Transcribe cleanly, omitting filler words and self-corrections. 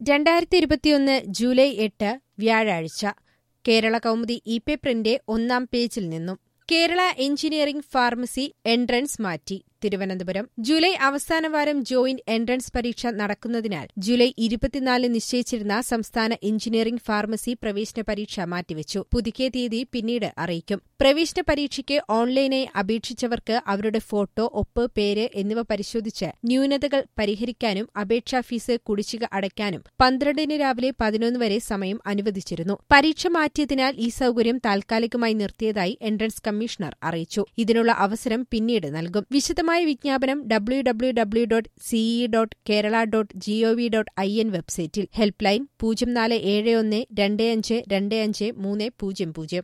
2021 July 8 വ്യാഴാഴ്ച കേരള കൗമുദി ഇ-പേപ്പറിന്റെ ഒന്നാം പേജിൽ നിന്നും കേരള എഞ്ചിനീയറിംഗ് ഫാർമസി എൻട്രൻസ് മാറ്റി. തിരുവനന്തപുരം ജൂലൈ അവസാനവാരം ജോയിന്റ് എൻട്രൻസ് പരീക്ഷ നടക്കുന്നതിനാൽ ജൂലൈ 24 നിശ്ചയിച്ചിരുന്ന സംസ്ഥാന എഞ്ചിനീയറിംഗ് ഫാർമസി പ്രവേശന പരീക്ഷ മാറ്റിവെച്ചു. പുതുക്കിയ തീയതി പിന്നീട് അറിയിക്കും. പ്രവേശന പരീക്ഷയ്ക്ക് ഓൺലൈനായി അപേക്ഷിച്ചവർക്ക് അവരുടെ ഫോട്ടോ, ഒപ്പ്, പേര് എന്നിവ പരിശോധിച്ച് ന്യൂനതകൾ പരിഹരിക്കാനും അപേക്ഷാ ഫീസ് കുടിശ്ശിക അടയ്ക്കാനും 12 രാവിലെ 11 വരെ സമയം അനുവദിച്ചിരുന്നു. പരീക്ഷ മാറ്റിയതിനാൽ ഈ സൌകര്യം താൽക്കാലികമായി നിർത്തിയതായി എൻട്രൻസ് കമ്മീഷണർ അറിയിച്ചു. ഇതിനുള്ള അവസരം പിന്നീട് നൽകും. വിശദമായ വിജ്ഞാപനം www.ce.kerala.gov.in വെബ്സൈറ്റിൽ. Help line 047125253000.